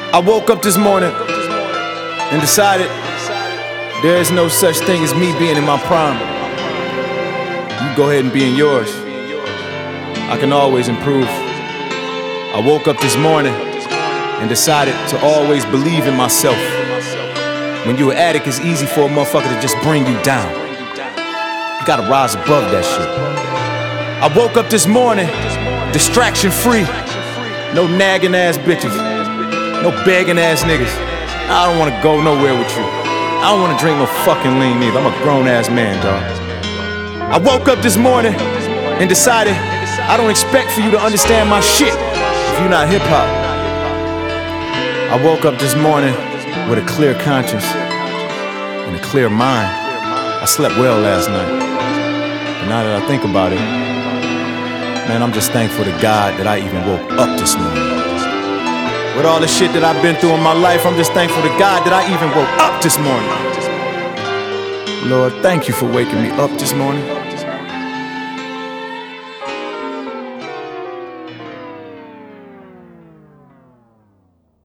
I woke up this morning and decided there is no such thing as me being in my prime. You go ahead and be in yours. I can always improve. I woke up this morning and decided to always believe in myself. When you're an addict, it's easy for a motherfucker to just bring you down. You gotta rise above that shit. I woke up this morning distraction free. No nagging ass bitches. No begging ass niggas. I don't wanna go nowhere with you. I don't wanna drink no fucking lean either. I'm a grown ass man, dog. I woke up this morning and decided I don't expect for you to understand my shit if you're not hip hop. I woke up this morning with a clear conscience and a clear mind. I slept well last night. But now that I think about it, man, I'm just thankful to God that I even woke up this morning. With all the shit that I've been through in my life, I'm just thankful to God that I even woke up this morning. Lord, thank you for waking me up this morning.